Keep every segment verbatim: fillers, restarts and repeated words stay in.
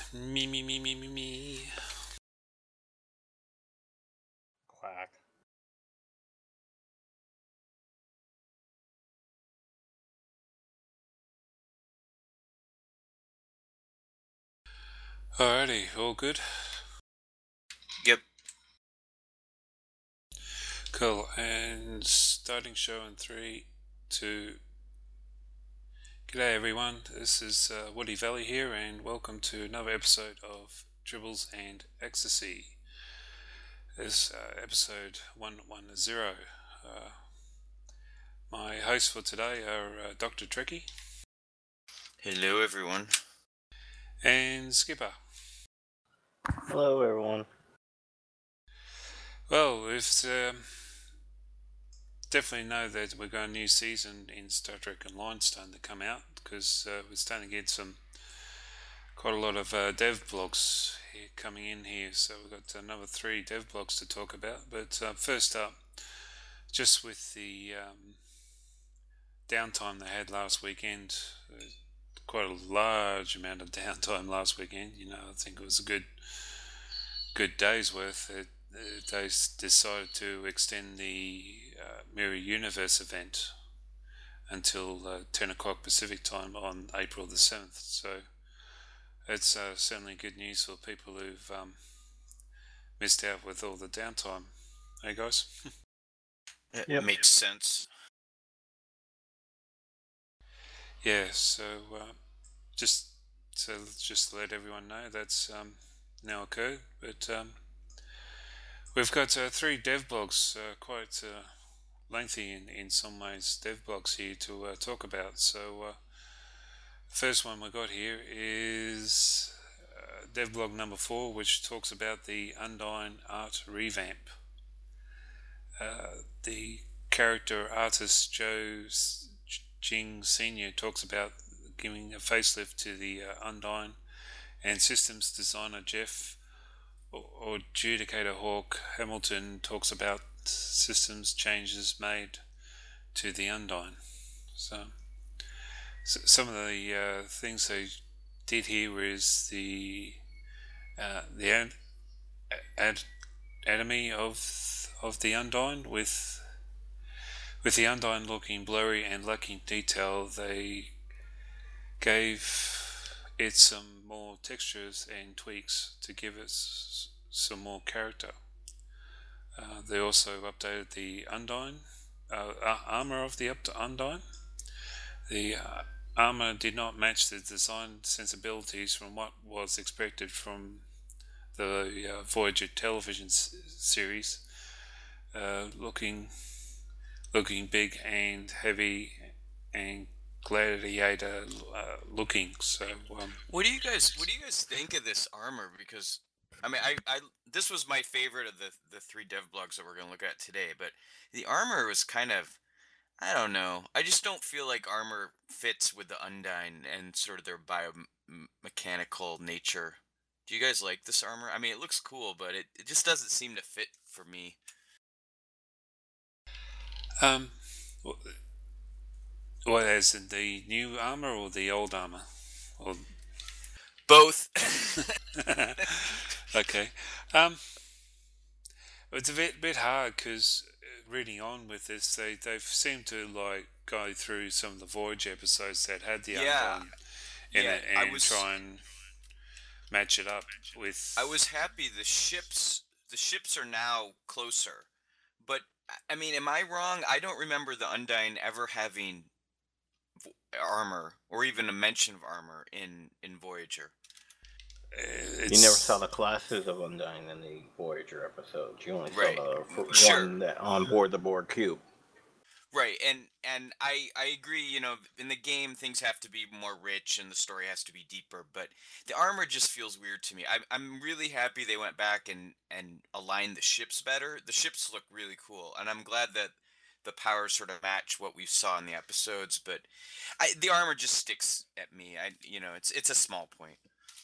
Me, me, me, me, me, me. Quack. Alrighty, all good? Yep. Cool, and starting show in three, two. G'day everyone, this is uh, Woody Valley here, and welcome to another episode of Dribbles and Ecstasy. This uh, episode one ten. Uh, my hosts for today are uh, Doctor Trekkie Hello, everyone. and Skipper. Hello, everyone. Well, it's um, definitely know that we've got a new season in Star Trek Online starting to come out, because uh, we're starting to get some quite a lot of uh, dev blogs here coming in here, so we've got another three dev blogs to talk about. But uh, first up, just with the um, downtime they had last weekend, uh, quite a large amount of downtime last weekend. You know, I think it was a good good day's worth. It, uh, they decided to extend the uh, Mirror Universe event until uh, ten o'clock Pacific time on April the seventh. So it's uh, certainly good news for people who've um, missed out with all the downtime. Hey guys? It Yep. makes sense. Yeah, so uh, just so just to let everyone know that's um, now occurred. But um, we've got uh, three dev blogs, uh, quite uh, lengthy in, in some ways, dev blogs here to uh, talk about. So uh, first one we got here is uh, dev blog number four, which talks about the Undyne art revamp. Uh, the character artist Joe Jing Senior talks about giving a facelift to the uh, Undyne, and systems designer Jeff or, or Judicator Hawk Hamilton talks about systems changes made to the Undyne. So, so some of the uh, things they did here is the uh, the ad, ad, anatomy of of the Undyne with with the Undyne looking blurry and lacking detail. They gave it some more textures and tweaks to give it s- some more character. Uh, they also updated the Undyne uh, uh, armor of the Undyne. The uh, armor did not match the design sensibilities from what was expected from the uh, Voyager television s- series, uh, looking looking big and heavy and gladiator uh, looking. So, um, What do you guys What do you guys think of this armor? Because I mean, I, I this was my favorite of the the three dev blogs that we're gonna look at today. But the armor was kind of, I don't know. I just don't feel like armor fits with the Undyne and sort of their biomechanical nature. Do you guys like this armor? I mean, it looks cool, but it, it just doesn't seem to fit for me. um, what is it, the new armor or the old armor? Or Both. okay, um, it's a bit bit hard because reading on with this, they they've seemed to like go through some of the Voyage episodes that had the Yeah. Undyne in Yeah, it I and was try and match it up I with. was happy the ships the ships are now closer. But I- I mean, am I wrong? I don't remember the Undyne ever having v- armor or even a mention of armor in in Voyager. Uh, You never saw it's the classes of Undyne in the Voyager episodes. You only saw Right. the f- Sure. one that on board the Borg cube. Right. And and I I agree, you know, in the game things have to be more rich and the story has to be deeper, but the armor just feels weird to me. I I'm really happy they went back and and aligned the ships better. The ships look really cool, and I'm glad that the powers sort of match what we saw in the episodes, but I the armor just sticks at me. I you know, it's it's a small point.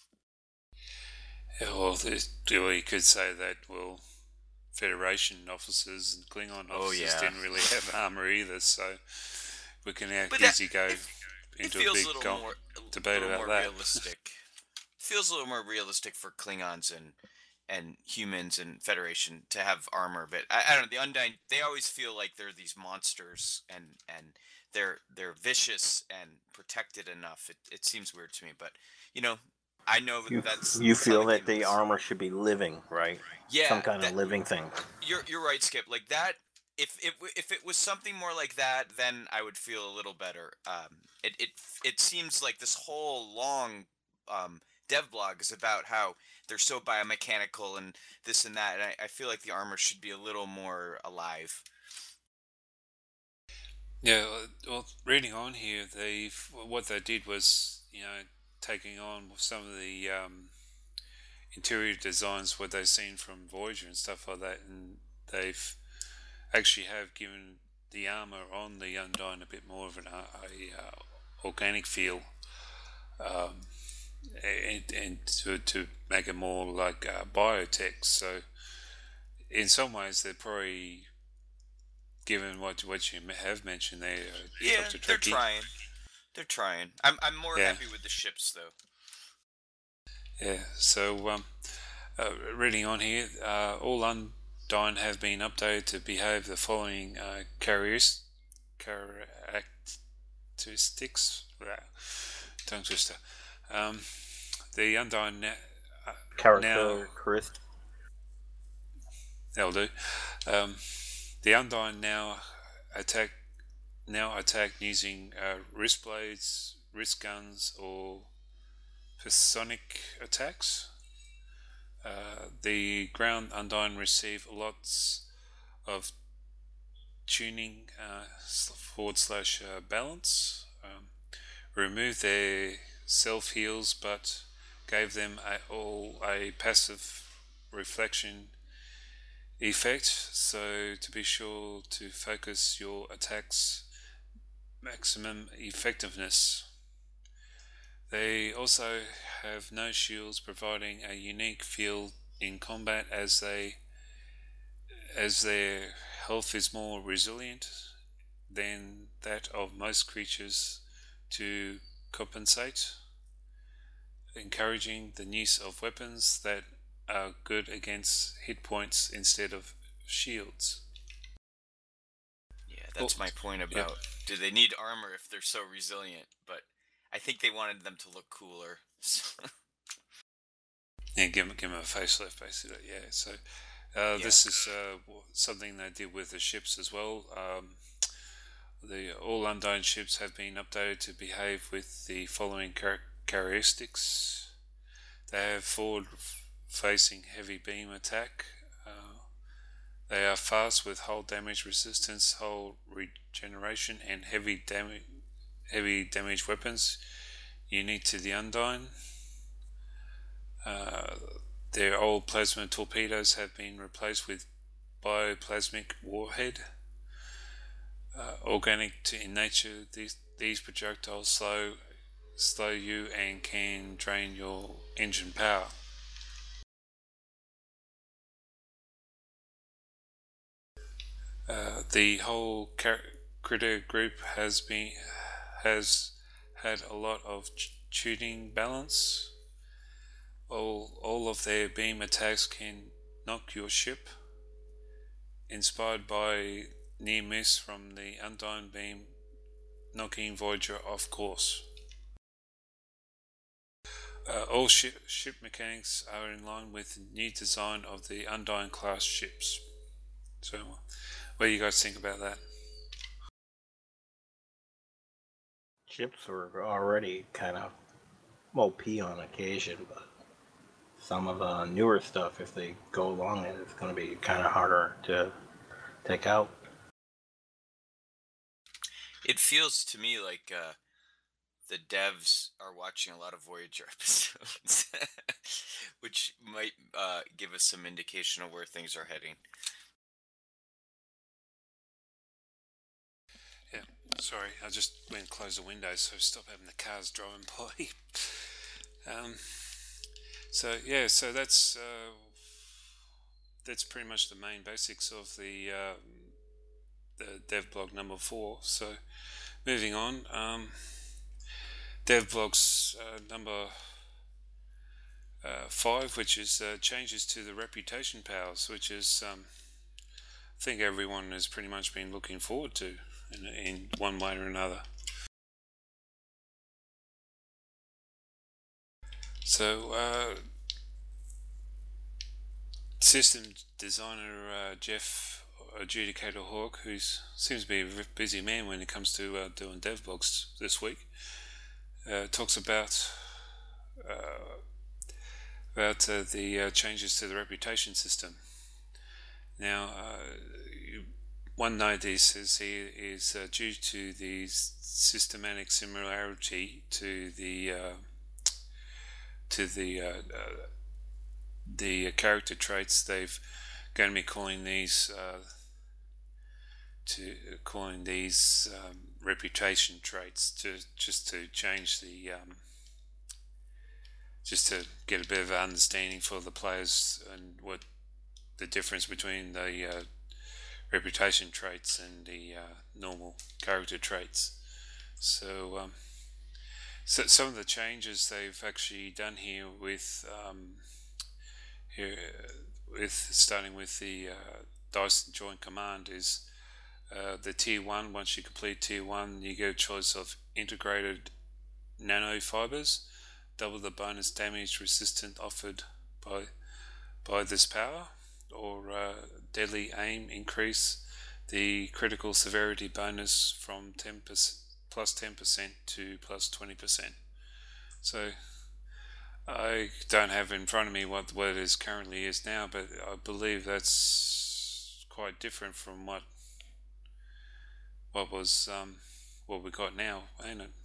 well, we could say that well, Federation officers and Klingon Oh officers yeah. didn't really have armor either, so we can But that, easy go it it into a feels big a little go- more debate a little about more that. realistic. feels a little more realistic for Klingons and and humans and Federation to have armor. But I, I don't know, the Undyne, they always feel like they're these monsters, and and they're they're vicious and protected enough. It it seems weird to me, but you know, I know You that's you that's how feel the that game the is. armor should be living, right? Some Yeah, kind of that living thing. you're you're right, Skip. Like that, if if if it was something more like that, then I would feel a little better. Um, it it it seems like this whole long um dev blog is about how they're so biomechanical and this and that, and I, I feel like the armor should be a little more alive. Yeah, uh, well, reading on here, they what they did was, you know, taking on some of the um, interior designs what they've seen from Voyager and stuff like that, and they've actually have given the armor on the Undyne a bit more of an uh, a, uh, organic feel, um, and, and to, to make it more like uh, biotech. So in some ways, they're probably given what what you have mentioned there, uh, Yeah, Doctor they're Trekkie. trying. They're trying. I'm I'm more Yeah, happy with the ships though. yeah. So um, uh, reading on here, uh, all Undyne have been updated to behave the following uh, characteristics. Wow, tongue twister. Um, the Undyne na- uh, now Characteristic. that'll do. Um, the Undyne now attack now attack using uh, wrist blades, wrist guns, or personic attacks. Uh, the ground Undyne receive lots of tuning uh, forward slash uh, balance. Um, remove their self heals, but gave them a, all a passive reflection effect. So to be sure to focus your attacks maximum effectiveness. They also have no shields, providing a unique feel in combat as they as their health is more resilient than that of most creatures to compensate, encouraging the use of weapons that are good against hit points instead of shields. Yeah, Oh, that's my point yep. about do they need armor if they're so resilient? But I think they wanted them to look cooler. Yeah, give them, give them a facelift, basically. Yeah, so uh, Yeah. this is uh, something they did with the ships as well. Um, the all Undyne ships have been updated to behave with the following char- characteristics. They have forward-facing heavy beam attack. Uh, they are fast with hull damage resistance, hull regeneration, and heavy damage heavy damage weapons unique to the Undyne. Uh, their old plasma torpedoes have been replaced with bioplasmic warhead. Uh, organic to in nature, these these projectiles slow slow you and can drain your engine power. Uh, the whole car- critter group has been has had a lot of tuning balance. All all of their beam attacks can knock your ship. Inspired by near miss from the Undyne beam, knocking Voyager off course. Uh, all ship, ship mechanics are in line with the new design of the Undyne class ships. So, what do you guys think about that? Ships were already kind of O P on occasion, but some of the newer stuff, if they go along it, it's going to be kind of harder to take out. It feels to me like uh, the devs are watching a lot of Voyager episodes, which might uh, give us some indication of where things are heading. Yeah, sorry, I just went and closed the window, so stop having the cars driving by. um, so yeah, so that's uh, that's pretty much the main basics of the uh, the dev blog number four. So moving on, um, dev blogs uh, number uh, five, which is uh, changes to the reputation powers, which is um, I think everyone has pretty much been looking forward to in, in one way or another. So, uh, system designer uh, Jeff Adjudicator Hawk, who seems to be a busy man when it comes to uh, doing dev blogs this week, uh, talks about uh, about uh, the uh, changes to the reputation system. Now, uh, one note he says here is uh, due to the systematic similarity to the uh, to the uh, uh, the character traits, they've going to be calling these uh, to calling these um, reputation traits to just to change the um, just to get a bit of an understanding for the players and what the difference between the uh, reputation traits and the uh, normal character traits. So, um, so some of the changes they've actually done here with um, here with starting with the uh, Dyson Joint Command is uh, the tier one. Once you complete tier one, you get a choice of integrated nanofibers, double the bonus damage resistant offered by by this power, or uh, deadly aim, increase the critical severity bonus from ten percent plus ten percent to plus twenty percent. So I don't have in front of me what what it is currently is now, but I believe that's quite different from what what was um, what we got now, ain't it?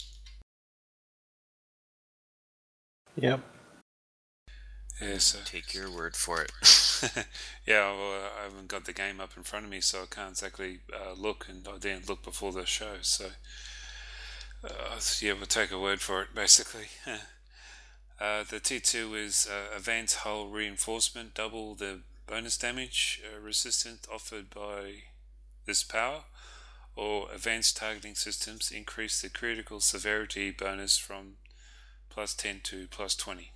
Yep. Yeah, so Take your word for it. yeah, well, I haven't got the game up in front of me, so I can't exactly uh, look, and I didn't look before the show, so uh, yeah, we'll take a word for it, basically. uh, the T two is uh, Advanced Hull Reinforcement, double the bonus damage uh, resistant offered by this power, or Advanced Targeting Systems, increase the critical severity bonus from plus ten to plus twenty.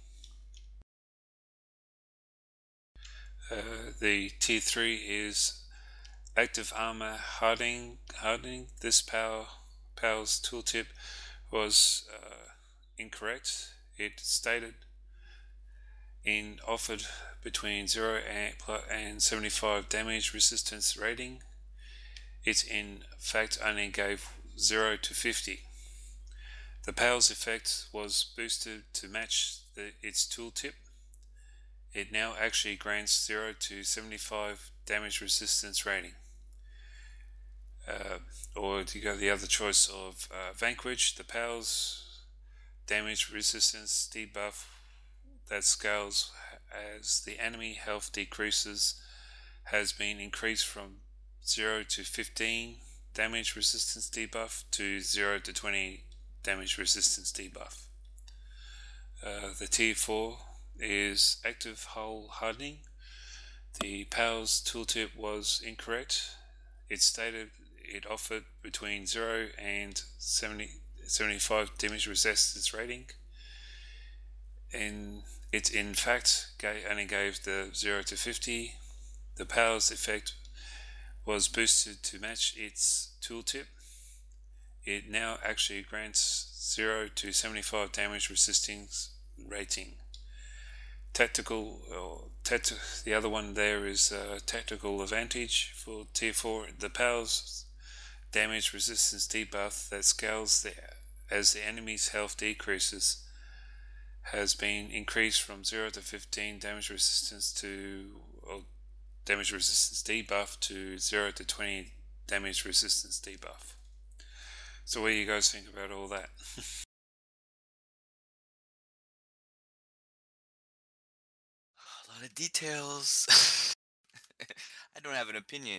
Uh, the Tier three is Active Armor Hardening. Hardening. This power power's tooltip was uh, incorrect. It stated in offered between zero and seventy-five damage resistance rating. It in fact only gave zero to fifty. The power's effect was boosted to match the, its tooltip. It now actually grants zero to seventy-five damage resistance rating. Uh, or you got the other choice of uh, Vanquish, the powers damage resistance debuff that scales as the enemy health decreases has been increased from zero to fifteen damage resistance debuff to zero to twenty damage resistance debuff. Uh, the tier four is Active Hull Hardening. The powers tooltip was incorrect. It stated it offered between zero and seventy, seventy-five damage resistance rating, and it in fact gave, only gave the zero to fifty. The powers effect was boosted to match its tooltip. It now actually grants zero to seventy-five damage resistance rating. Tactical, or tat- the other one there is uh, Tactical Advantage for Tier four. The powers damage resistance debuff that scales the, as the enemy's health decreases has been increased from zero to fifteen damage resistance to or damage resistance debuff to zero to twenty damage resistance debuff. So what do you guys think about all that? A lot of details. I don't have an opinion.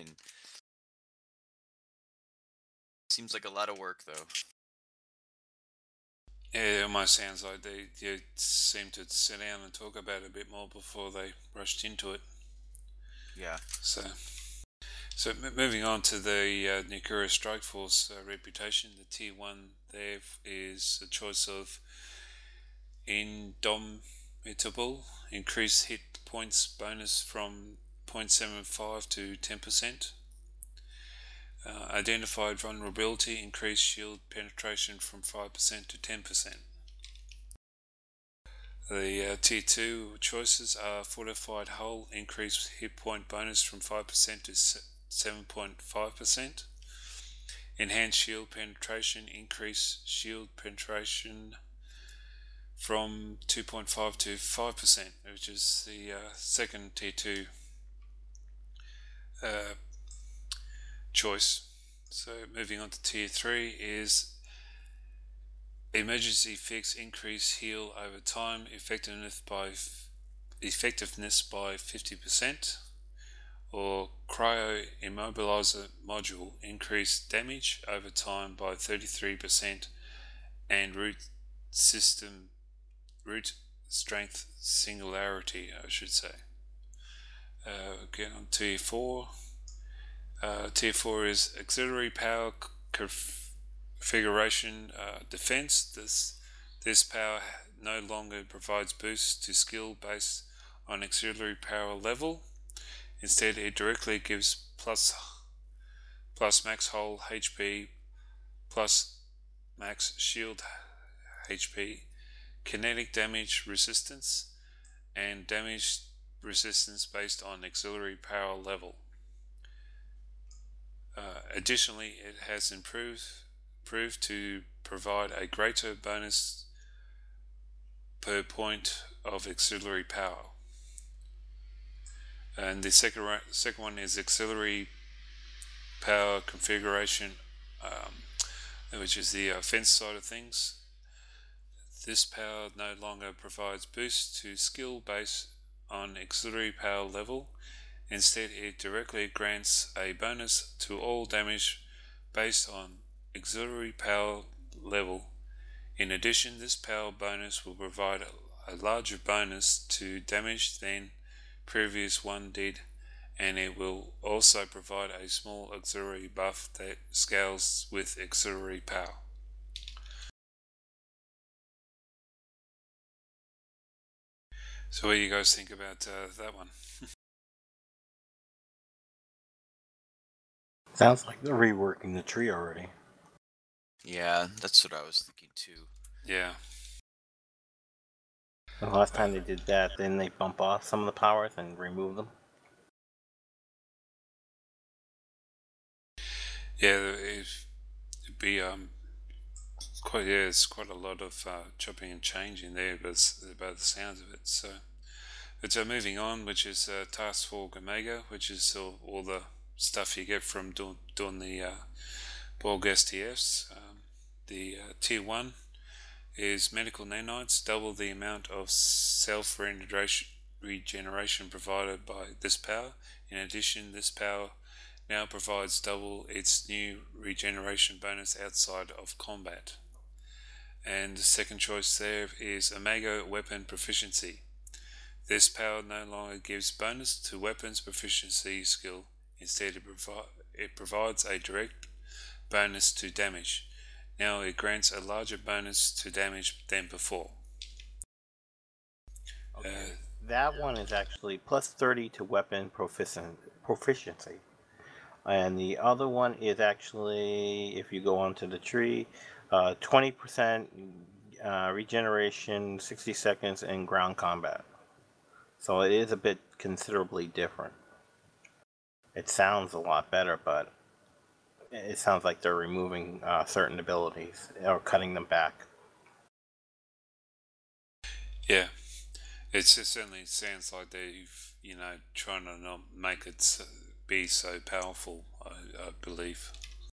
Seems like a lot of work, though. Yeah, it almost sounds like they, they seem to sit down and talk about it a bit more before they rushed into it. Yeah. So, so m- moving on to the uh, Nikura Strike Force uh, reputation, the Tier one there is a choice of Indomitable Metaball, increase hit points bonus from zero point seven five to ten percent. Uh, identified vulnerability, increase shield penetration from five percent to ten percent. The uh, tier two choices are Fortified Hull, increase hit point bonus from five percent to seven point five percent. Enhanced shield penetration, increase shield penetration from two point five to five percent, which is the uh, second tier two uh, choice. So moving on to tier three is Emergency Fix, increase heal over time, effectiveness by effectiveness by fifty percent. Or Cryo Immobilizer Module, increase damage over time by thirty-three percent and root system root strength singularity, I should say. Uh, again on tier four. Uh, tier four is auxiliary power configuration uh, defense. This this power no longer provides boosts to skill based on auxiliary power level. Instead, it directly gives plus plus max hull H P, plus max shield H P, kinetic damage resistance, and damage resistance based on auxiliary power level. Uh, additionally, it has improved proved to provide a greater bonus per point of auxiliary power. And the second second one is auxiliary power configuration, um, which is the offense side of things. This power no longer provides boosts to skill based on auxiliary power level. Instead, it directly grants a bonus to all damage based on auxiliary power level. In addition, this power bonus will provide a, a larger bonus to damage than previous one did, and it will also provide a small auxiliary buff that scales with auxiliary power. So what do you guys think about uh, that one? Sounds like they're reworking the tree already. Yeah, that's what I was thinking too. Yeah. The last time they did that, then they bump off some of the powers and remove them. Yeah, it'd be um quite yeah, it's quite a lot of uh, chopping and changing there, but it's about the sounds of it. So, but uh, moving on, which is uh, Task Force Omega, which is all, all the stuff you get from doing, doing the uh, Borg S T Fs. Um, the uh, tier one is medical nanites, double the amount of self regeneration provided by this power. In addition, this power now provides double its new regeneration bonus outside of combat. And the second choice there is Omega Weapon Proficiency. This power no longer gives bonus to weapons proficiency skill. Instead, it, provi- it provides a direct bonus to damage. Now it grants a larger bonus to damage than before. Okay. Uh, that one is actually plus thirty to weapon proficien- proficiency. And the other one is actually, if you go onto the tree, uh, twenty percent uh, regeneration, sixty seconds in ground combat. So it is a bit considerably different. It sounds a lot better, but it sounds like they're removing uh, certain abilities or cutting them back. Yeah, it's, it certainly sounds like they've, you know, trying to not make it so, be so powerful, I, I believe.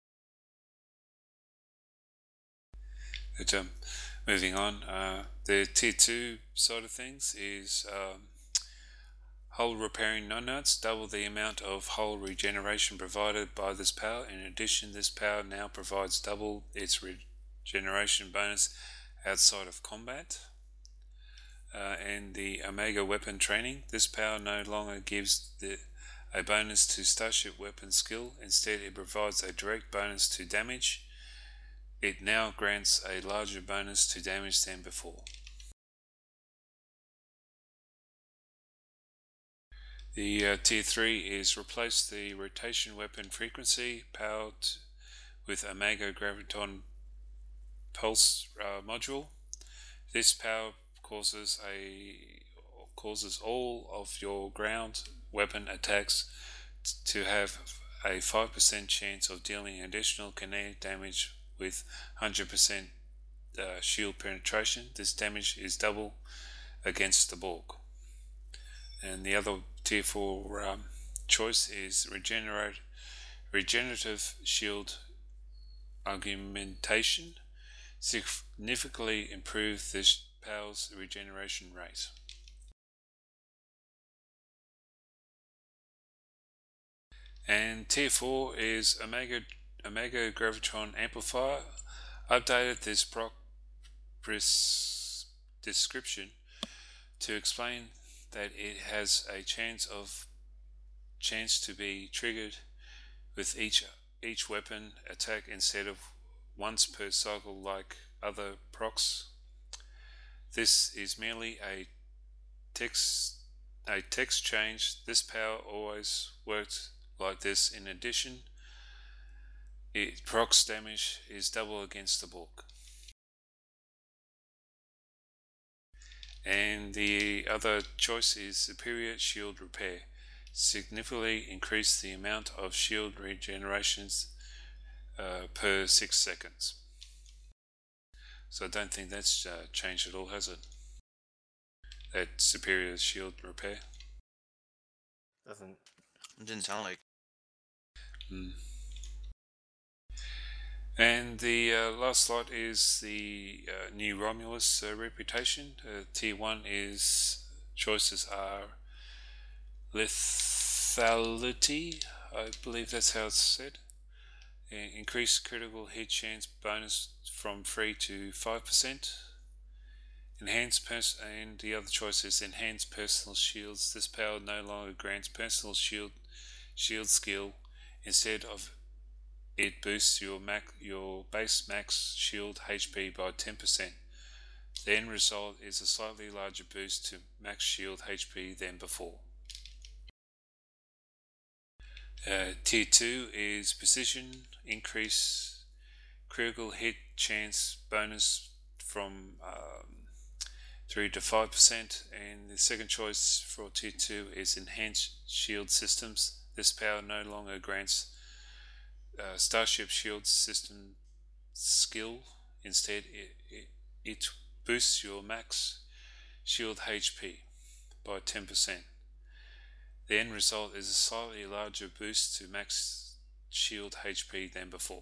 But um, moving on, uh, the tier two side of things is um, hull repairing nanites, double the amount of hull regeneration provided by this power. In addition, this power now provides double its regeneration bonus outside of combat. Uh, and the Omega Weapon Training, this power no longer gives the, a bonus to Starship Weapon skill. Instead, it provides a direct bonus to damage. It now grants a larger bonus to damage than before. The uh, tier three is replace the rotation weapon frequency powered with Omega Graviton Pulse uh, module. This power causes a causes all of your ground weapon attacks t- to have a five percent chance of dealing additional kinetic damage with one hundred percent uh, shield penetration. This damage is double against the Borg. And the other tier four um, choice is regenerate regenerative shield augmentation. Significantly improve this power's regeneration rate. And tier four is Omega Omega Gravitron Amplifier. Updated this proc description to explain that it has a chance of chance to be triggered with each each weapon attack instead of once per cycle like other procs. This is merely a text a text change. This power always worked like this. In addition, it procs damage is double against the Borg. And the other choice is superior shield repair. Significantly increase the amount of shield regenerations uh, per six seconds. So I don't think that's uh, changed at all, has it? That superior shield repair. Doesn't. It didn't sound like. Mm. And the uh, last slot is the uh, new Romulus uh, reputation. Uh, tier one is choices are lethality, I believe that's how it's said. Uh, increase critical hit chance bonus from three to five percent. Enhance pers- and the other choice is enhance personal shields. This power no longer grants personal shield shield skill. Instead of it boosts your max, your base max shield H P by ten percent. The end result is a slightly larger boost to max shield H P than before. Uh, tier two is precision, increase critical hit chance bonus from um, three to five percent. And the second choice for tier two is enhanced shield systems. This power no longer grants Uh, Starship Shield system skill. Instead, it, it, it boosts your max shield H P by ten percent. The end result is a slightly larger boost to max shield H P than before.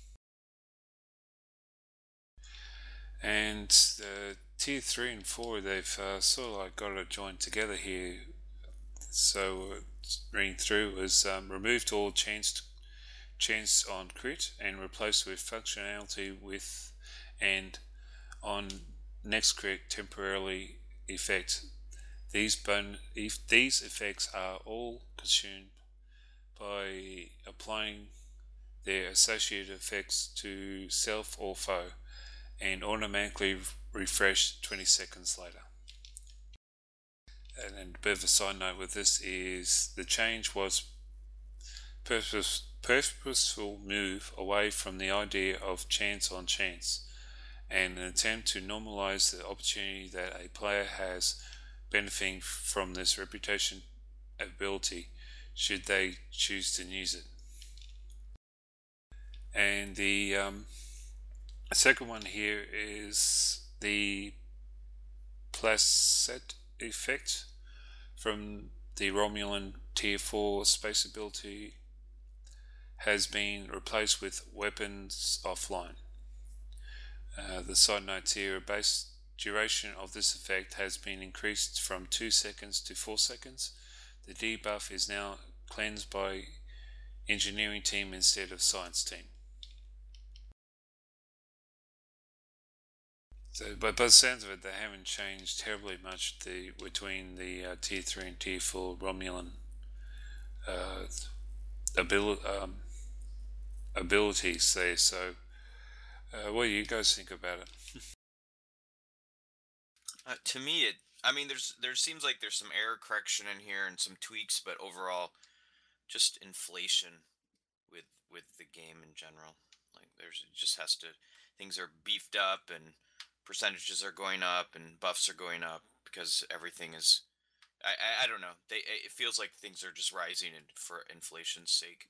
And uh, tier three and four, they've uh, sort of like got it joined together here. So, uh, reading through was um, removed all chance chance on crit and replaced with functionality with and on next crit temporarily effect. These bon- if these effects are all consumed by applying their associated effects to self or foe and automatically refresh twenty seconds later. And a bit of a side note with this is the change was purpose, purposeful move away from the idea of chance on chance and an attempt to normalize the opportunity that a player has benefiting from this reputation ability should they choose to use it. And the um, second one here is the Placet effect from the Romulan tier four space ability has been replaced with weapons offline. Uh, the side notes here, base duration of this effect has been increased from two seconds to four seconds. The debuff is now cleansed by engineering team instead of science team. So, but by the sounds of it, they haven't changed terribly much the between the uh, tier three and tier four Romulan uh, abil- um, abilities there. So, uh, what do you guys think about it? Uh, to me, it I mean, there's there seems like there's some error correction in here and some tweaks, but overall, just inflation with with the game in general. Like there's it just has to things are beefed up and percentages are going up and buffs are going up because everything is. I I, I don't know. They it feels like things are just rising in, for inflation's sake.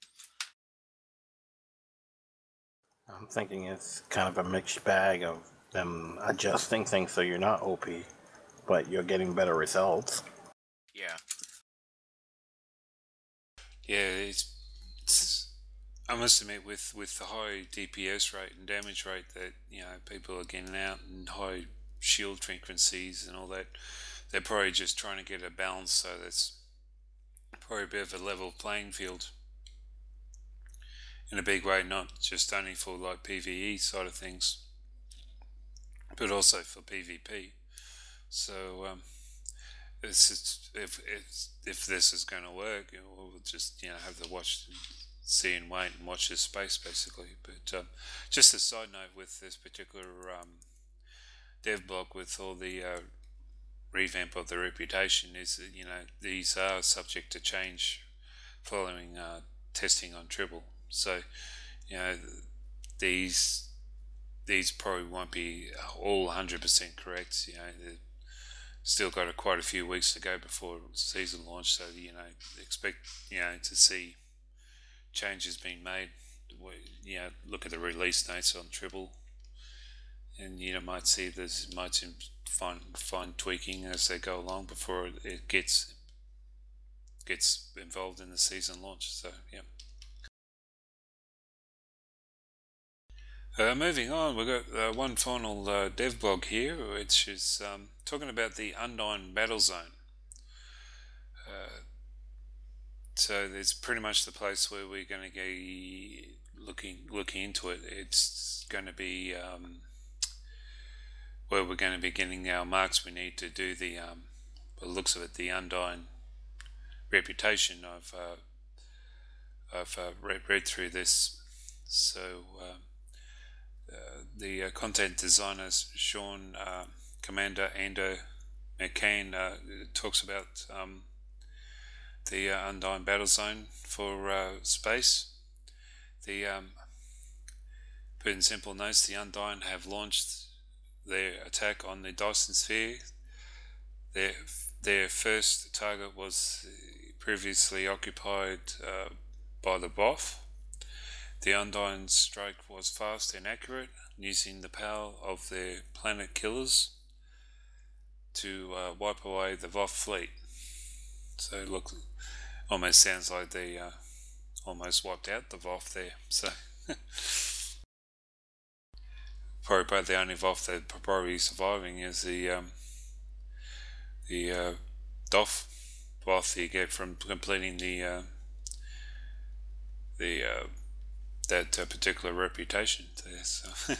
I'm thinking it's kind of a mixed bag of them adjusting things so you're not O P, but you're getting better results. Yeah. Yeah, it's, it's I must admit, with, with the high D P S rate and damage rate that, you know, people are getting out and high shield frequencies and all that, they're probably just trying to get a balance so that's probably a bit of a level playing field in a big way, not just only for like PvE side of things, but also for PvP. So um, it's, it's, if it's, if this is going to work, you know, we'll just, you know, have to watch, see and wait and watch this space basically. But um, just a side note with this particular um, dev block with all the uh, revamp of the reputation is that, you know, these are subject to change following uh, testing on Tribble. So, you know, these these probably won't be all one hundred percent correct. You know, they've still got a, quite a few weeks to go before season launch. So, you know, expect, you know, to see changes being made. You know, look at the release notes on Tribble, and you know, might see there's might some fine fine tweaking as they go along before it gets gets involved in the season launch. So, yeah. Uh, moving on, we've got uh, one final uh, dev blog here, which is um, talking about the Undyne Battle Zone. Uh, so it's pretty much the place where we're going to be looking looking into it. It's going to be um, where we're going to be getting our marks we need to do the, um, by the looks of it, the Undyne reputation. I've uh, I've uh, read, read through this, so. Um, Uh, the uh, content designer Sean uh, Commander Ando McCann uh, talks about um, the uh, Undyne Battle Zone for uh, space. The um, put in simple notes, the Undyne have launched their attack on the Dyson Sphere. Their their first target was previously occupied uh, by the B O F. The Undyne's strike was fast and accurate, using the power of their planet killers to uh, wipe away the V O F fleet. So look, almost sounds like they uh, almost wiped out the V O F there. So probably about the only V O F that probably surviving is the um, the uh, D O F V O F that you get from completing the uh, the uh, that uh, particular reputation there. So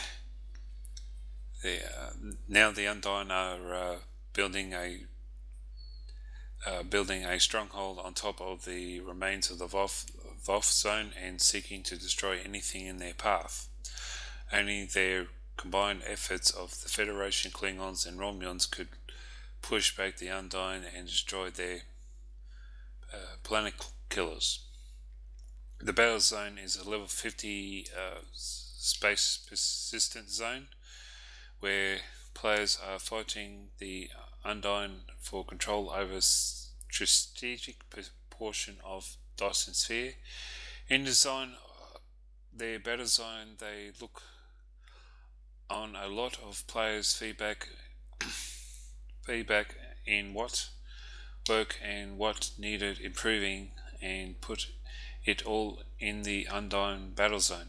the, uh, now the Undyne are uh, building a uh, building a stronghold on top of the remains of the V O F, V O F zone and seeking to destroy anything in their path. Only their combined efforts of the Federation, Klingons and Romulans could push back the Undyne and destroy their uh, planet killers. The battle zone is a level fifty uh, space persistent zone where players are fighting the Undyne for control over a strategic portion of Dyson Sphere. In design, uh, their battle zone, they look on a lot of players' feedback, feedback in what worked and what needed improving, and put it all in the Undyne battle zone.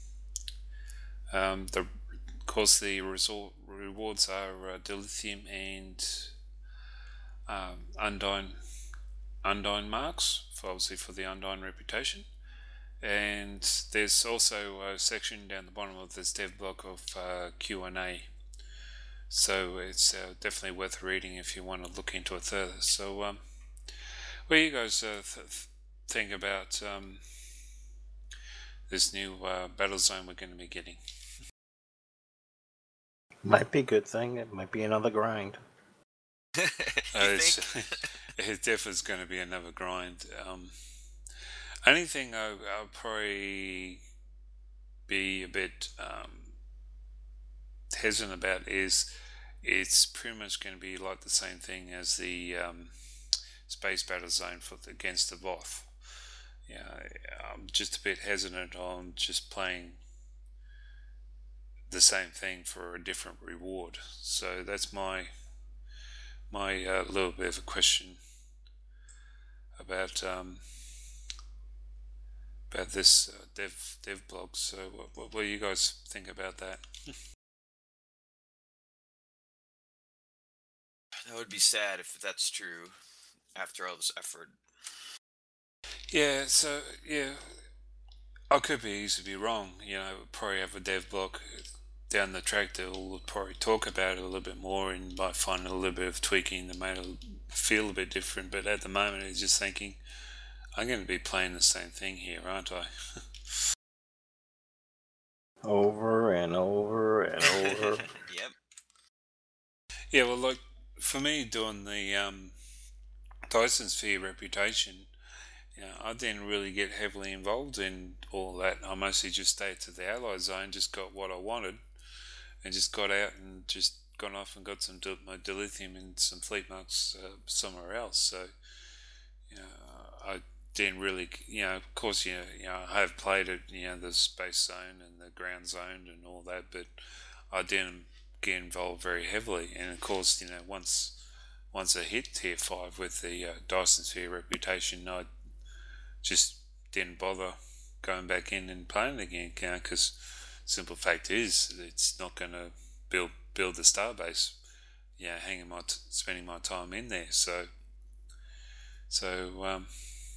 Um, the, of course, the resort, rewards are uh, dilithium and um, Undyne Undyne marks, for obviously for the Undyne reputation. And there's also a section down the bottom of this dev block of uh, Q and A. So it's uh, definitely worth reading if you want to look into it further. So, um, what do you guys uh, th- think about um, this new uh, battle zone we're going to be getting? Might be a good thing. It might be another grind. You Uh, it's think? it definitely is going to be another grind. Um, only thing I, I'll probably be a bit um, hesitant about is it's pretty much going to be like the same thing as the um, Space Battle Zone for the, against the Voth. Yeah, I'm just a bit hesitant on just playing the same thing for a different reward. So that's my my uh, little bit of a question about um, about this uh, dev dev blog. So what, what what do you guys think about that? That would be sad if that's true after all this effort. Yeah, so yeah, I could be easily wrong. You know, probably have a dev blog down the track that will probably talk about it a little bit more and might find a little bit of tweaking that made it feel a bit different. But at the moment, it's just thinking, I'm going to be playing the same thing here, aren't I? Over and over and over. Yep. Yeah, well, like for me, doing the um, Dyson Sphere reputation, you know, I didn't really get heavily involved in all that. I mostly just stayed to the Ally Zone, just got what I wanted, and just got out and just gone off and got some dil- my dilithium and some fleet marks uh, somewhere else. So, you know, I didn't really, you know, of course, you know, you know, I have played it, you know, the space zone and the ground zone and all that, but I didn't get involved very heavily. And of course, you know, once once I hit tier five with the uh, Dyson Sphere reputation, I just didn't bother going back in and playing it again, because simple fact is it's not going to build build the starbase. Yeah, hanging my t- spending my time in there. So so um,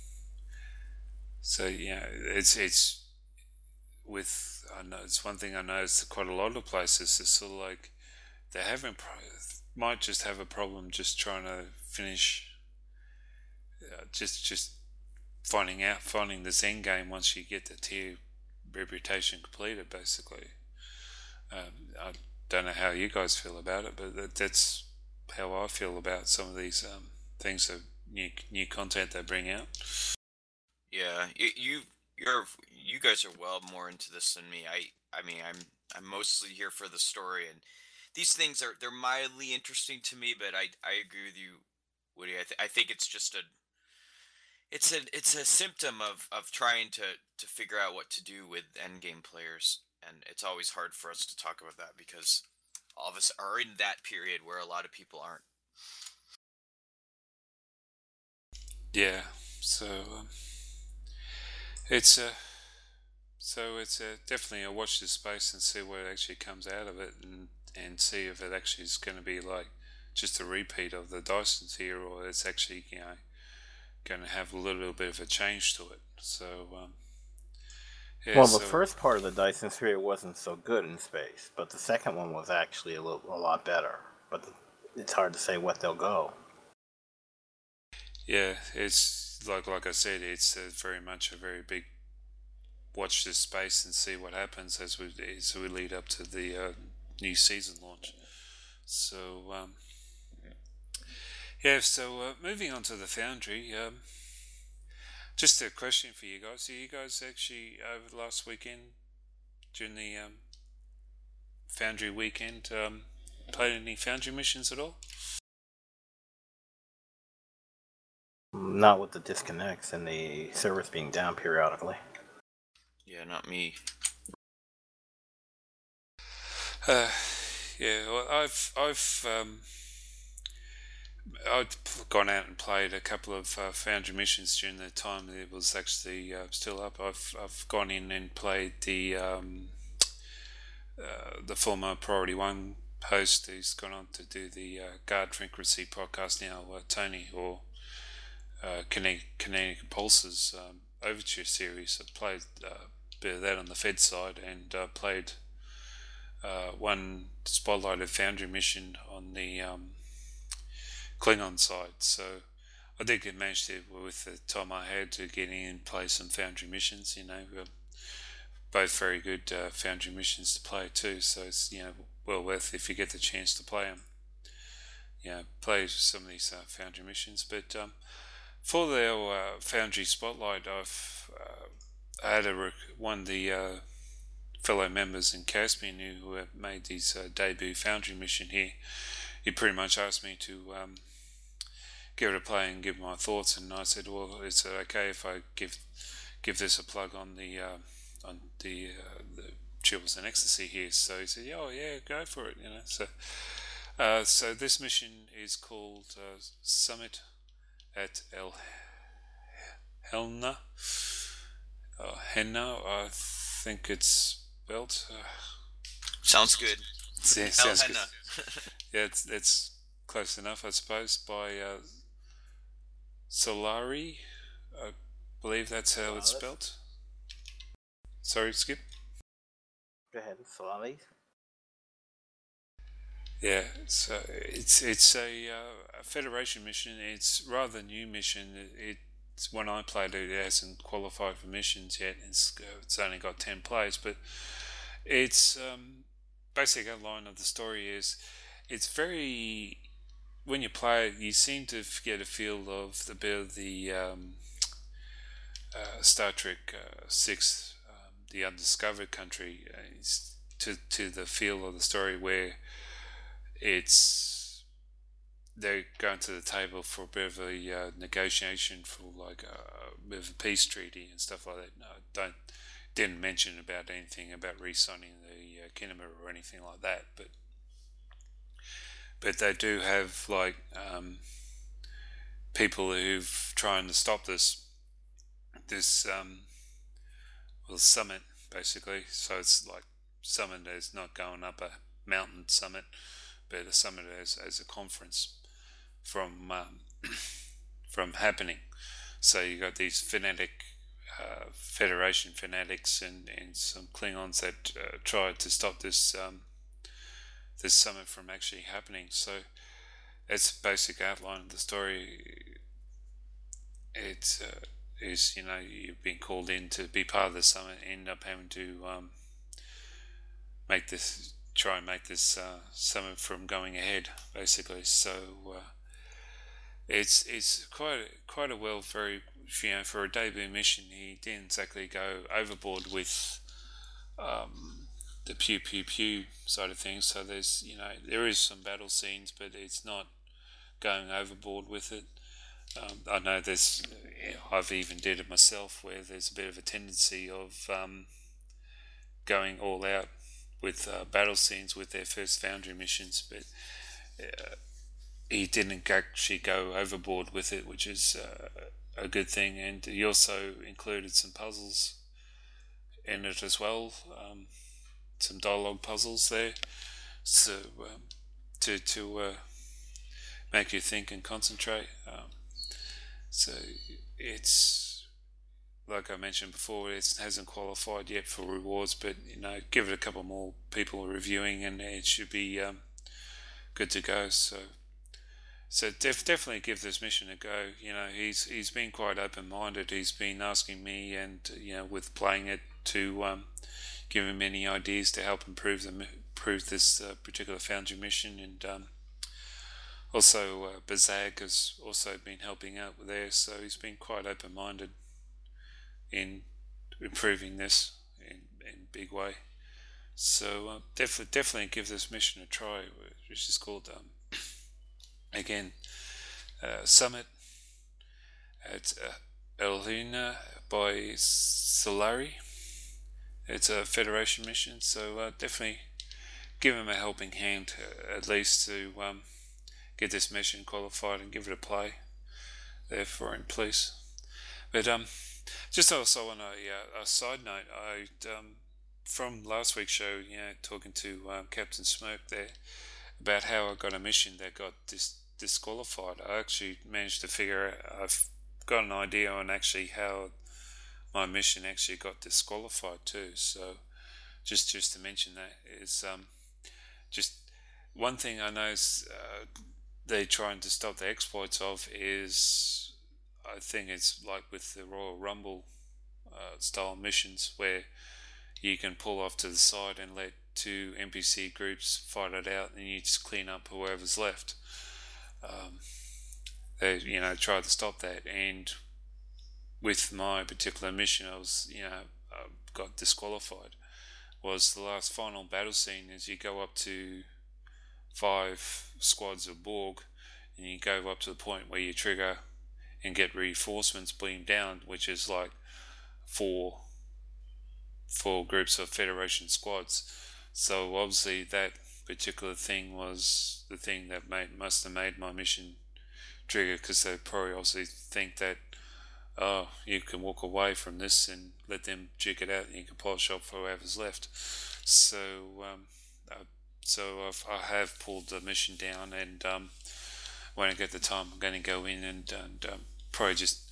so yeah, it's it's with I know it's one thing I noticed quite a lot of places. It's sort of like they haven't pro- might just have a problem just trying to finish. Uh, just just finding out finding this end game once you get the tier reputation completed, basically. Um, I don't know how you guys feel about it, but that, that's how I feel about some of these um, things that new new content they bring out. Yeah. You, you you're you guys are well more into this than me. I I mean, I'm I'm mostly here for the story, and these things are they're mildly interesting to me, but I I agree with you, Woody. I th- I think it's just a it's a it's a symptom of of trying to to figure out what to do with endgame players, and it's always hard for us to talk about that because all of us are in that period where a lot of people aren't. Yeah, so um, it's a so it's a, definitely a watch this space and see what actually comes out of it, and and see if it actually is going to be like just a repeat of the Dyson's here, or it's actually, you know, going to have a little bit of a change to it. So um, yeah, Well, the so first part of the Dyson Sphere wasn't so good in space, but the second one was actually a, little, a lot better. But the, it's hard to say what they'll go. yeah, it's like like I said, it's uh, very much a very big watch this space and see what happens as we as we lead up to the uh, new season launch. So um, yeah, so uh, moving on to the Foundry. Um, just a question for you guys: Are you guys actually over the last weekend during the um, Foundry weekend um, played any Foundry missions at all? Not with the disconnects and the servers being down periodically. Yeah, not me. Uh, yeah, well, I've I've um, I'd gone out and played a couple of uh, Foundry missions during the time that it was actually uh, still up. I've I've gone in and played the um, uh, the former Priority One host who's gone on to do the uh, Guard Frequency podcast now, uh, Tony, or uh, Kinetic Pulses um, Overture series. I played uh, a bit of that on the Fed side, and uh, played uh, one spotlighted Foundry mission on the um, Klingon side. So I did get managed to, with the time I had, to get in and play some Foundry missions. You know, uh, both very good uh, Foundry missions to play too. So it's, you know, well worth if you get the chance to play them. you know, play some of these uh, Foundry missions. But um, for their uh, Foundry Spotlight, I've uh, I had a rec- one of the uh, fellow members in Caspian who uh, made his uh, debut Foundry mission here. He pretty much asked me to um, give it a play and give my thoughts, and I said, well, is it okay if I give give this a plug on the uh, on the uh, the Chills and Ecstasy here? So he said, yeah, oh yeah, go for it, you know. So uh, so this mission is called uh, Summit at El Helna, uh, Henna, I think it's spelled. Uh, Sounds good. yeah, El sounds Henna. good. Yeah, it's, it's close enough, I suppose, by uh, Solari. I believe that's how it's Solaris? spelled. Sorry, Skip. Go ahead, Solaris. Yeah, so it's it's a, uh, a Federation mission. It's rather new mission. It, it's when I played it, it hasn't qualified for missions yet. It's it's only got ten players, but it's um, basic outline of the story is it's very when you play it, you seem to get a feel of the bit of the um, uh, Star Trek uh, Six, um, the Undiscovered Country, uh, it's to to the feel of the story where it's they're going to the table for a bit of a uh, negotiation for like a, a bit of a peace treaty and stuff like that. No, don't didn't mention about anything about re-signing the uh, Kinema or anything like that, but but they do have like um, people who've trying to stop this this um, well summit basically. So it's like summit is not going up a mountain summit, but a summit as, as a conference from um, from happening. So you got these fanatic uh, Federation fanatics and, and some Klingons that uh, tried to stop this um, this summit from actually happening. So it's a basic outline of the story. It uh, is, you know, you've been called in to be part of the summit, end up having to um, make this try and make this uh, summit from going ahead, basically. So uh, it's it's quite quite a well very you know for a debut mission. He didn't exactly go overboard with um, the pew pew pew side of things. So there's you know there is some battle scenes, but it's not going overboard with it. Um, I know there's I've even did it myself where there's a bit of a tendency of um, going all out with uh, battle scenes with their first Foundry missions, but uh, he didn't actually go overboard with it, which is uh, a good thing. And he also included some puzzles in it as well, um, some dialogue puzzles there, so um, to to uh, make you think and concentrate. Um, so it's like I mentioned before, it hasn't qualified yet for rewards, but you know, give it a couple more people reviewing, and it should be um, good to go. So, so def- definitely give this mission a go. You know, he's he's been quite open-minded. He's been asking me, and you know, with playing it, to um, give him any ideas to help improve the improve this uh, particular Foundry mission, and um, also uh, Bazag has also been helping out with there. So he's been quite open-minded in improving this in in big way. So uh, definitely definitely give this mission a try, which is called um, again uh, Summit at uh, Elhina by Solari. It's a Federation mission, so uh, definitely give him a helping hand uh, at least to um, get this mission qualified and give it a play there for him, please. But um. Just also on a, uh, a side note, I um, from last week's show, you know, talking to um, Captain Smoke there about how I got a mission that got dis- disqualified. I actually managed to figure out, I've got an idea on actually how my mission actually got disqualified too. So just just to mention that is um, just one thing I know is uh, they're trying to stop the exploits of is. I think it's like with the Royal Rumble uh, style missions where you can pull off to the side and let two N P C groups fight it out, and you just clean up whoever's left. um, they you know tried to stop that. And with my particular mission, I was you know uh, got disqualified. Was the last final battle scene is you go up to five squads of Borg, and you go up to the point where you trigger and get reinforcements beamed down, which is like four four groups of Federation squads. So obviously that particular thing was the thing that made must have made my mission trigger, because they probably obviously think that, oh, you can walk away from this and let them jig it out, and you can polish up for whoever's left. So um, uh, so I've, I have pulled the mission down, and um, when I get the time, I'm going to go in and, and um, probably just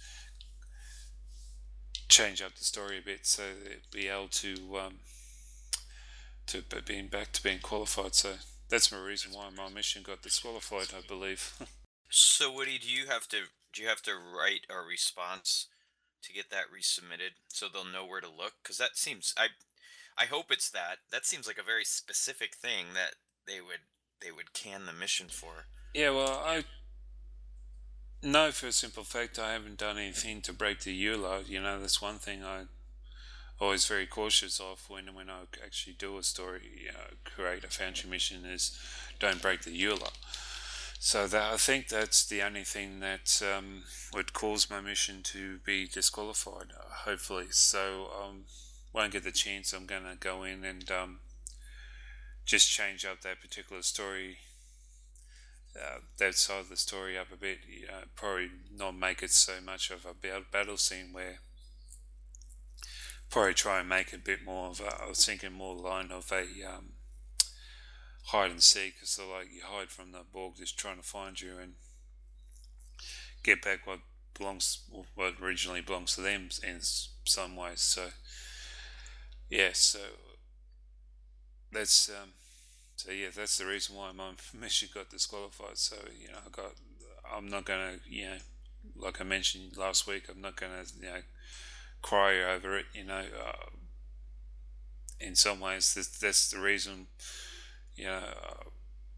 change up the story a bit, so that be able to um, to being back to being qualified. So that's my reason why my mission got disqualified, I believe. So Woody, do you have to do you have to write a response to get that resubmitted so they'll know where to look? Because that seems I I hope it's that. That seems like a very specific thing that they would they would can the mission for. Yeah, well, I know for a simple fact I haven't done anything to break the E U L A. You know, that's one thing I always very cautious of when when I actually do a story, uh, create a Foundry mission, is don't break the E U L A. So that, I think that's the only thing that um, would cause my mission to be disqualified, uh, hopefully. So um, when I get the chance, I'm going to go in and um, just change up that particular story, uh, that side of the story up a bit. You know, probably not make it so much of a battle scene, where probably try and make it a bit more of a, I was thinking more line of a um, hide and seek, so like you hide from the Borg just trying to find you and get back what belongs, what originally belongs to them in some ways. So yeah, so that's um, so yeah, that's the reason why my mission got disqualified. So you know, I got, I'm not gonna, you know, like I mentioned last week, I'm not gonna, you know, cry over it. You know, uh, in some ways, that's, that's the reason. You know, uh,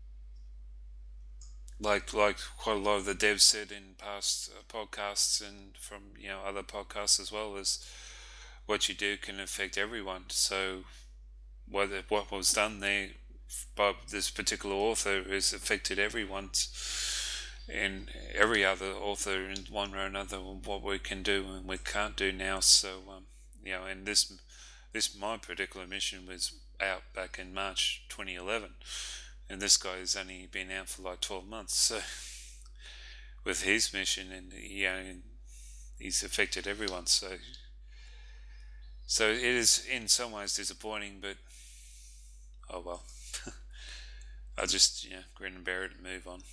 like like quite a lot of the devs said in past uh, podcasts, and from you know other podcasts as well, is what you do can affect everyone. So what what was done there by this particular author has affected everyone, and every other author in one way or another, what we can do and we can't do now. So um, you know, and this this my particular mission was out back in March twenty eleven, and this guy has only been out for like twelve months. So with his mission, and you know, he's affected everyone. So so it is in some ways disappointing, but oh well. I'll just you know grin and bear it and move on.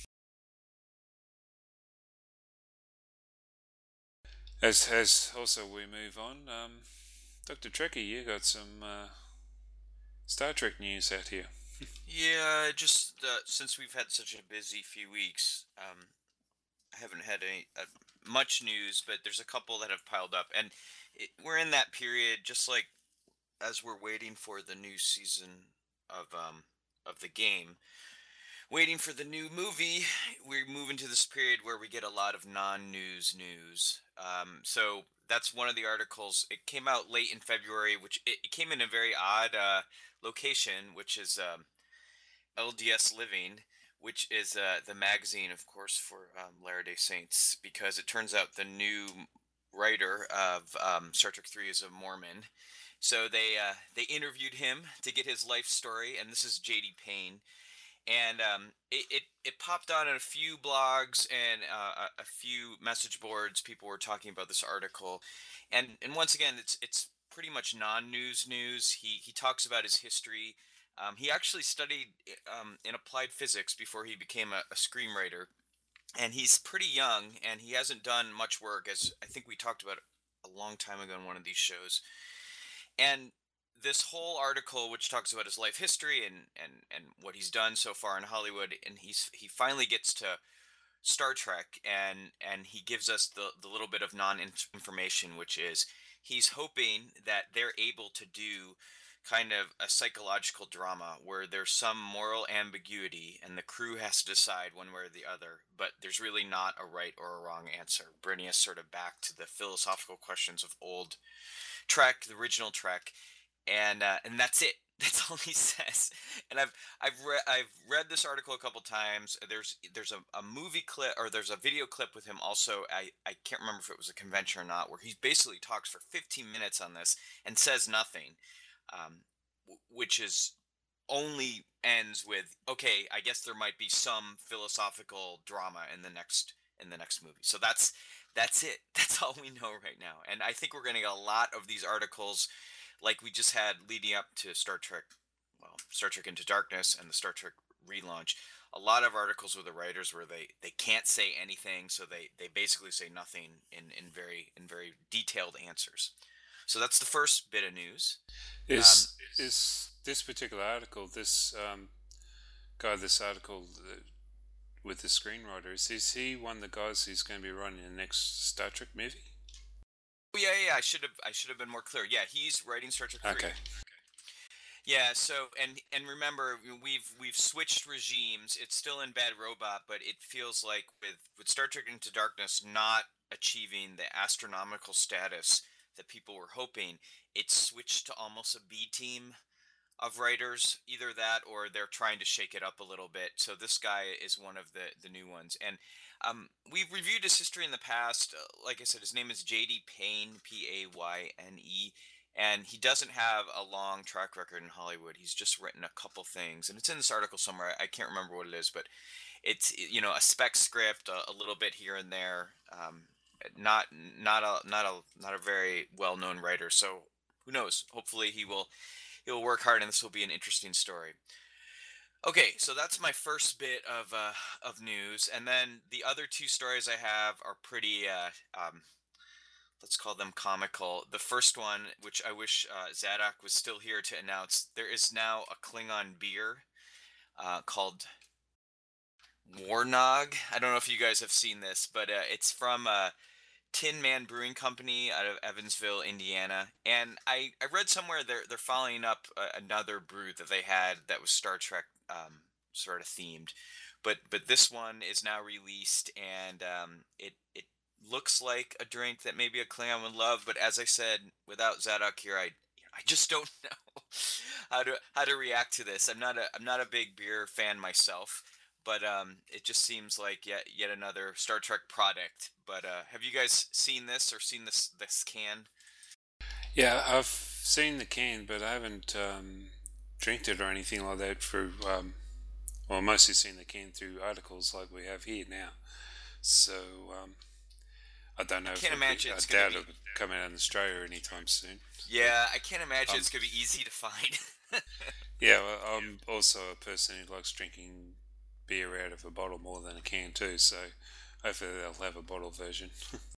As as also we move on, um, Doctor Trekkie, you got some uh, Star Trek news out here. Yeah, just uh, since we've had such a busy few weeks, um, I haven't had any uh, much news, but there's a couple that have piled up, and it, we're in that period, just like as we're waiting for the new season of um of the game, waiting for the new movie. We're moving to this period where we get a lot of non-news news. Um, so that's one of the articles. It came out late in February, which it, it came in a very odd uh, location, which is um, L D S Living, which is uh, the magazine, of course, for um, Latter-day Saints, because it turns out the new writer of um, Star Trek three is a Mormon. So they uh, they interviewed him to get his life story, and this is J D Payne, and um, it, it it popped on in a few blogs and uh, a, a few message boards. People were talking about this article, and and once again, it's it's pretty much non-news news. He he talks about his history. Um, he actually studied um, in applied physics before he became a, a screenwriter, and he's pretty young, and he hasn't done much work, as I think we talked about a long time ago in one of these shows. And this whole article, which talks about his life history and and and what he's done so far in Hollywood, and he's he finally gets to Star Trek, and and he gives us the the little bit of non information, which is he's hoping that they're able to do kind of a psychological drama where there's some moral ambiguity and the crew has to decide one way or the other, but there's really not a right or a wrong answer, bringing us sort of back to the philosophical questions of old Trek, the original Trek, and uh, and that's it. That's all he says. And I've I've read I've read this article a couple times. There's there's a, a movie clip, or there's a video clip with him also. I I can't remember if it was a convention or not, where he basically talks for fifteen minutes on this and says nothing, um, w- which is only ends with, okay, I guess there might be some philosophical drama in the next in the next movie. So that's that's it. That's all we know right now. And I think we're going to get a lot of these articles like we just had leading up to Star Trek, well, Star Trek Into Darkness and the Star Trek relaunch. A lot of articles with the writers where they they can't say anything, so they they basically say nothing in in very in very detailed answers. So that's the first bit of news. Um, Is is this particular article, this um, guy, this article uh, with the screenwriters, is he one of the guys who's going to be running the next Star Trek movie? oh yeah, yeah, yeah, I should have I should have been more clear. Yeah, he's writing Star Trek three. Okay. Yeah, so and and remember we've we've switched regimes. It's still in Bad Robot, but it feels like with with Star Trek Into Darkness not achieving the astronomical status that people were hoping, it switched to almost a B team of writers. Either that or they're trying to shake it up a little bit. So this guy is one of the the new ones. And um, we've reviewed his history in the past. Uh, like I said, his name is J D Payne, P A Y N E, and he doesn't have a long track record in Hollywood. He's just written a couple things, and it's in this article somewhere. I can't remember what it is, but it's, you know, a spec script, a, a little bit here and there. Um, not not a not a not a very well known writer. So who knows? Hopefully he will he will work hard, and this will be an interesting story. Okay, so that's my first bit of uh, of news, and then the other two stories I have are pretty, uh, um, let's call them comical. The first one, which I wish uh, Zadok was still here to announce, there is now a Klingon beer uh, called Warnog. I don't know if you guys have seen this, but uh, it's from uh, Tin Man Brewing Company out of Evansville, Indiana. And I, I read somewhere they're they're following up uh, another brew that they had that was Star Trek um, sort of themed, but but this one is now released, and um, it it looks like a drink that maybe a Klingon would love. But as I said, without Zadok here, I I just don't know how to how to react to this. I'm not a I'm not a big beer fan myself, but um, it just seems like yet yet another Star Trek product. But uh, have you guys seen this or seen this this can? Yeah, I've seen the can, but I haven't um, drank it or anything like that through, um, well, mostly seen the can through articles like we have here now. So um, I don't know I if can't it'll be, imagine I it's gonna doubt be. it'll come out in Australia anytime soon. Yeah, I can't imagine Um, it's gonna be easy to find. yeah, well, I'm also a person who likes drinking beer out of a bottle more than a can too, so hopefully they'll have a bottle version.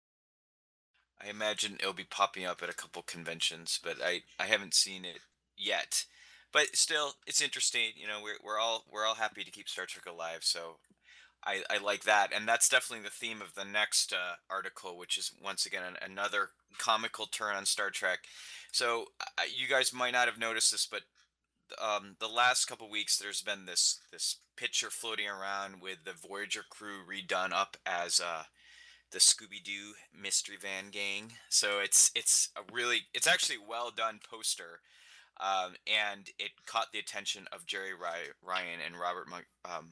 I imagine it'll be popping up at a couple conventions, but I I haven't seen it yet. But still, it's interesting. You know, we're we're all we're all happy to keep Star Trek alive, so I I like that, and that's definitely the theme of the next uh, article, which is once again an, another comical turn on Star Trek. So uh, you guys might not have noticed this, but um, the last couple weeks there's been this this picture floating around with the Voyager crew redone up as uh, the Scooby Doo Mystery Van Gang. So it's it's a really it's actually well done poster, um, and it caught the attention of Jerry Ry- Ryan and Robert Mon- um,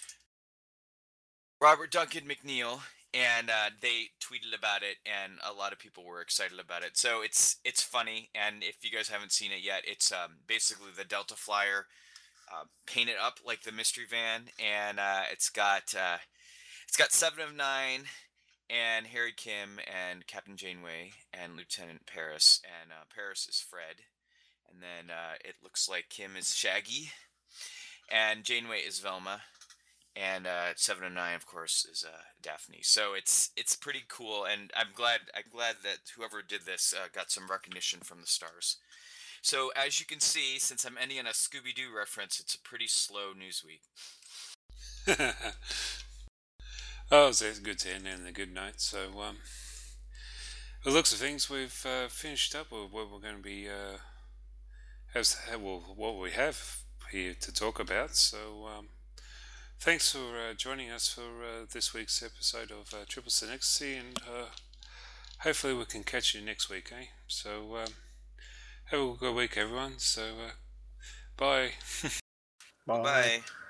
Robert Duncan McNeil, and uh, they tweeted about it, and a lot of people were excited about it. So it's it's funny, and if you guys haven't seen it yet, it's um, basically the Delta Flyer uh, painted up like the mystery van, and uh, it's got uh, it's got Seven of Nine and Harry Kim and Captain Janeway and Lieutenant Paris, and uh, Paris is Fred, and then uh, it looks like Kim is Shaggy, and Janeway is Velma, and uh, Seven of Nine, of course, is uh, Daphne. So it's it's pretty cool, and I'm glad I'm glad that whoever did this uh, got some recognition from the stars. So as you can see, since I'm ending on a Scooby Doo reference, it's a pretty slow news week. Oh, so it's good to end on a good note. So, um, the looks of things, we've uh, finished up with what we're going to be uh, has well, what we have here to talk about. So um, thanks for uh, joining us for uh, this week's episode of uh, Triple Sin Ecstasy, and uh, hopefully we can catch you next week, eh? So um, have a good week, everyone. So uh, bye. Bye. Bye.